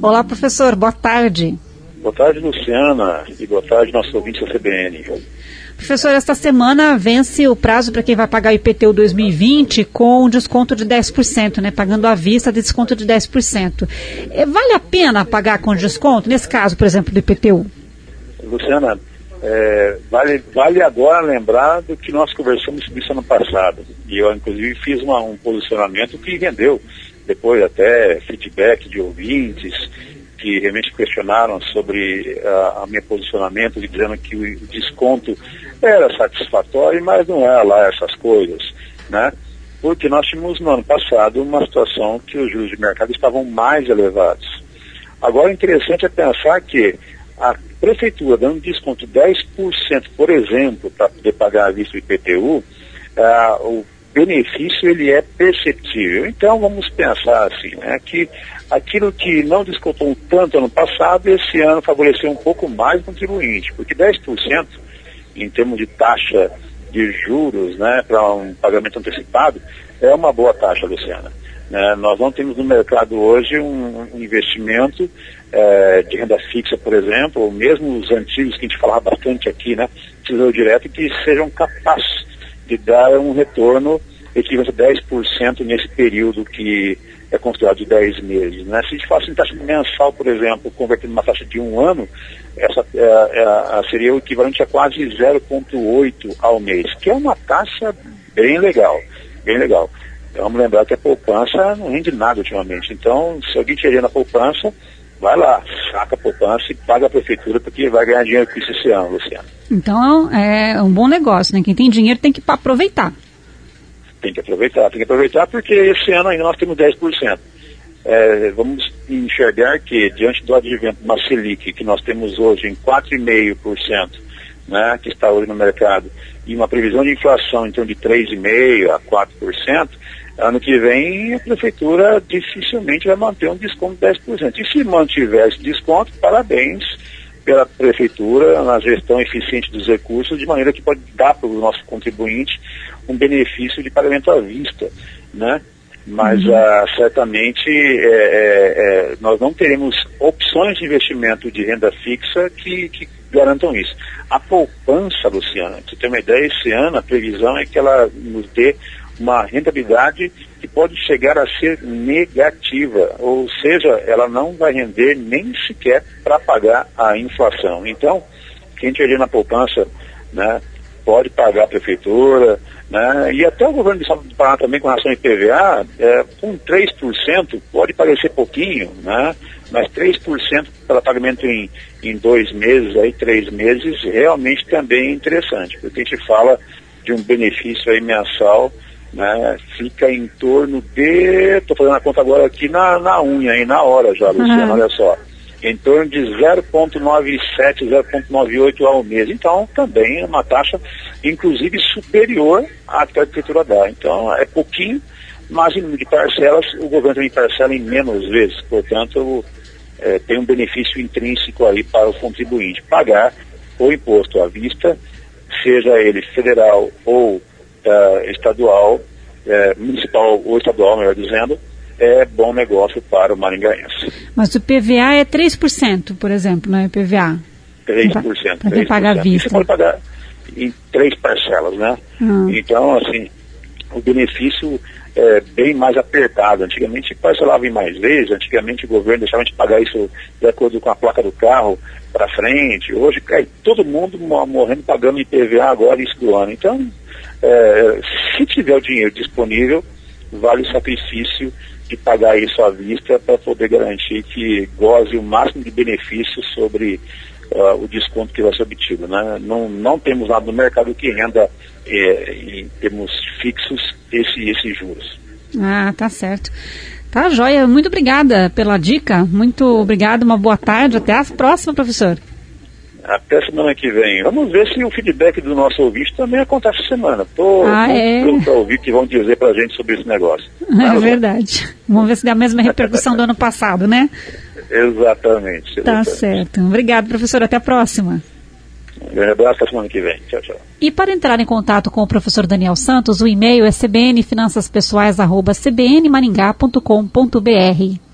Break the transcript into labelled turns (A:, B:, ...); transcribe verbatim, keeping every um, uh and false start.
A: Olá, professor, boa tarde.
B: Boa tarde, Luciana, e boa tarde, nosso ouvinte da C B N.
A: Professor, esta semana vence o prazo para quem vai pagar o I P T U dois mil e vinte com um desconto de dez por cento, né? Pagando à vista de desconto de dez por cento. Vale a pena pagar com desconto, nesse caso, por exemplo, do I P T U?
B: Luciana, é, vale, vale agora lembrar do que nós conversamos sobre isso ano passado. E eu, inclusive, fiz uma, um posicionamento que rendeu, depois até feedback de ouvintes, que realmente questionaram sobre uh, o meu posicionamento, dizendo que o, o desconto era satisfatório, mas não é lá essas coisas, né? Porque nós tínhamos no ano passado uma situação que os juros de mercado estavam mais elevados. Agora, o interessante é pensar que a prefeitura dando desconto de dez por cento, por exemplo, para poder pagar à vista o I P T U, uh, o benefício ele é perceptível. Então vamos pensar assim, né, que aquilo que não descontou tanto ano passado, esse ano favoreceu um pouco mais o contribuinte, porque dez por cento em termos de taxa de juros, né, para um pagamento antecipado, é uma boa taxa, Luciana. Né, nós não temos no mercado hoje um, um investimento é, de renda fixa, por exemplo, ou mesmo os antigos que a gente falava bastante aqui, né, Tesouro Direto, que sejam capazes de dar um retorno equivalente a dez por cento nesse período que é considerado de dez meses. Né? Se a gente faz em taxa mensal, por exemplo, convertendo uma taxa de um ano, essa é, é, seria o equivalente a quase zero vírgula oito ao mês, que é uma taxa bem legal, bem legal. Então, vamos lembrar que a poupança não rende nada ultimamente. Então, se alguém tiver na poupança, vai lá, saca a poupança e paga a prefeitura, porque vai ganhar dinheiro com isso esse ano, Luciano.
A: Então, é um bom negócio, né? Quem tem dinheiro tem que aproveitar.
B: Tem que aproveitar, tem que aproveitar porque esse ano ainda nós temos dez por cento. É, vamos enxergar que, diante do advento de uma Selic, que nós temos hoje em quatro vírgula cinco por cento, né, que está hoje no mercado, e uma previsão de inflação em torno de três vírgula cinco por cento a quatro por cento, ano que vem a prefeitura dificilmente vai manter um desconto de dez por cento. E se mantiver esse desconto, parabéns pela prefeitura na gestão eficiente dos recursos, de maneira que pode dar para o nosso contribuinte um benefício de pagamento à vista, né? Mas uhum. uh, certamente é, é, é, nós não teremos opções de investimento de renda fixa que, que garantam isso. A poupança, Luciana, para você ter uma ideia, esse ano a previsão é que ela nos dê uma rentabilidade que pode chegar a ser negativa, ou seja, ela não vai render nem sequer para pagar a inflação. Então, quem tiver na poupança, né, pode pagar a prefeitura, né, e até o governo do Estado do Paraná também com relação ao I P V A, é, com três por cento pode parecer pouquinho, né, mas três por cento para pagamento em, em dois meses, aí três meses, realmente também é interessante, porque a gente fala de um benefício aí mensal, né, fica em torno de, estou fazendo a conta agora aqui na, na unha, aí na hora já, Luciana, uhum. olha só, em torno de zero vírgula noventa e sete, zero vírgula noventa e oito ao mês. Então, também é uma taxa, inclusive, superior à que a prefeitura dá. Então, é pouquinho, mas em número de parcelas, o governo também parcela em menos vezes. Portanto, é, tem um benefício intrínseco aí para o contribuinte. Pagar o imposto à vista, seja ele federal ou uh, estadual, uh, municipal ou estadual, melhor dizendo, é bom negócio para o maringaense.
A: Mas o I P V A é três por cento, por exemplo, não é I P V A?
B: três por cento.
A: Para quem paga à vista.
B: Você pode pagar em três parcelas, né? Hum. Então, assim, o benefício é bem mais apertado. Antigamente parcelava em mais vezes, antigamente o governo deixava a gente pagar isso de acordo com a placa do carro para frente. Hoje cai todo mundo morrendo pagando I P V A agora isso do ano. Então, é, se tiver o dinheiro disponível, vale o sacrifício de pagar isso à vista para poder garantir que goze o máximo de benefícios sobre uh, o desconto que vai ser obtido. Né? Não, não temos nada no mercado que renda eh, em termos fixos esse, esses juros.
A: Ah, tá certo. Tá, joia. Muito obrigada pela dica. Muito obrigada, uma boa tarde. Até a próxima, professor.
B: Até semana que vem. Vamos ver se o feedback do nosso ouvinte também acontece essa semana. Estou
A: ah, é.
B: pronto para ouvir o que vão dizer para a gente sobre esse negócio.
A: É ah, verdade. Vamos ver se dá a mesma repercussão do ano passado, né?
B: Exatamente.
A: Tá
B: exatamente.
A: certo. Obrigado, professor. Até a próxima.
B: Um grande abraço, até semana que vem. Tchau, tchau.
A: E para entrar em contato com o professor Daniel Santos, o e-mail é c b n finanças pessoais arroba c b n maringá ponto com ponto b r.